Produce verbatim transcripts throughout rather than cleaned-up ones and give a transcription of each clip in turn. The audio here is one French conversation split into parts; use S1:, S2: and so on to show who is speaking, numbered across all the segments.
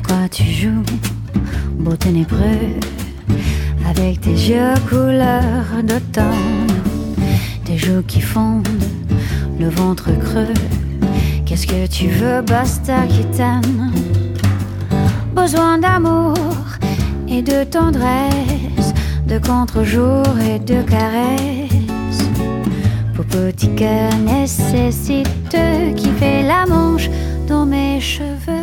S1: Pourquoi tu joues, beau ténébreux, avec tes yeux couleur d'automne, tes joues qui fondent, le ventre creux. Qu'est-ce que tu veux, basta qui t'aime. Besoin d'amour et de tendresse, de contre-jour et de caresses. Pour petit cœur nécessiteux qui fait la manche dans mes cheveux.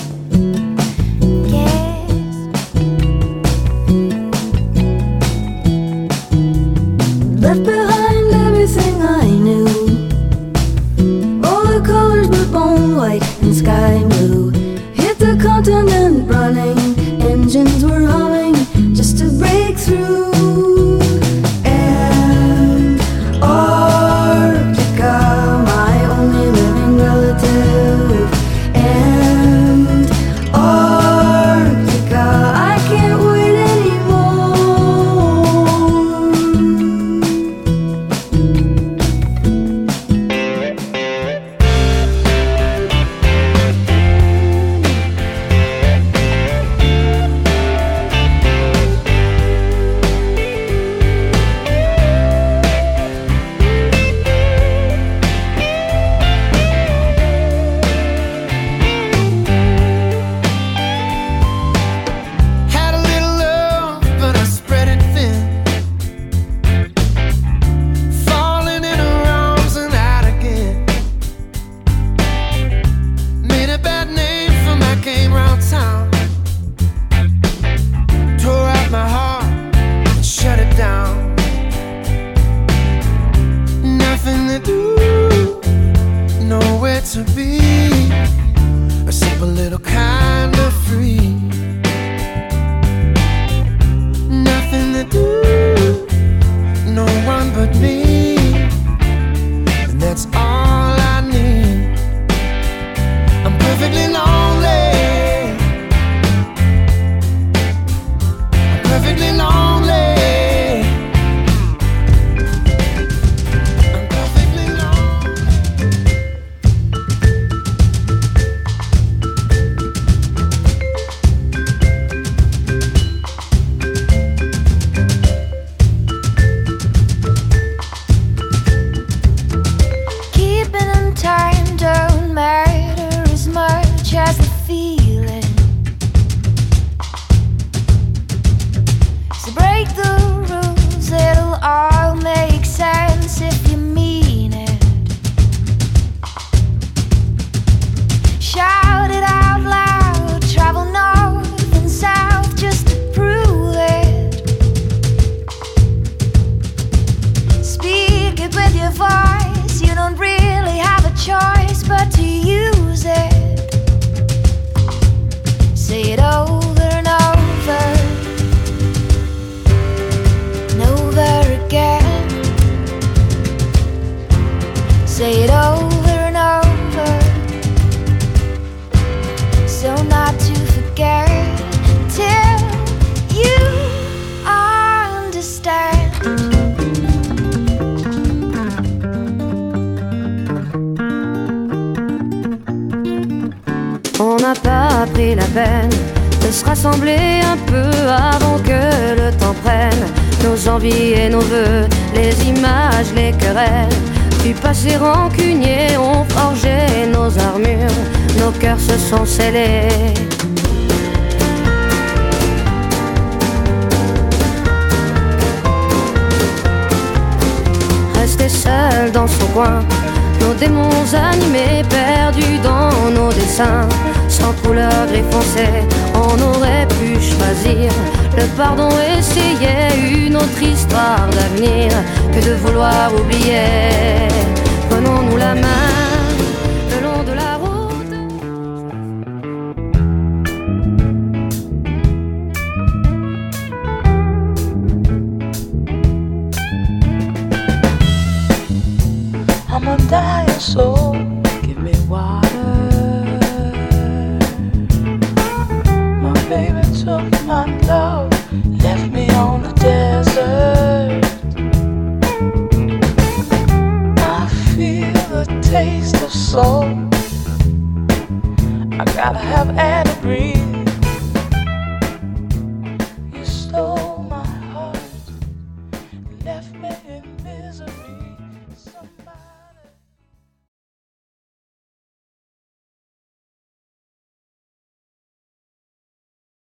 S2: Left behind everything I knew, all the colors but bone white and sky blue. Hit the continent running, engines were humming just to break through. Antarctica, my only living relative. Antarctica, I can't wait
S1: La peine de se rassembler un peu avant que le temps prenne nos envies et nos vœux, les images, les querelles du passé rancunier ont forgé nos armures, nos cœurs se sont scellés. Resté seul dans son coin, nos démons animés, perdus dans nos dessins, sans couleur gris foncé, on aurait pu choisir le pardon, essayer une autre histoire d'avenir que de vouloir oublier. Prenons-nous la main le long de la route.
S3: I'm a dying soul, give me water. My baby took my love, left me on the desert. I feel the taste of soul, I gotta have air to breathe.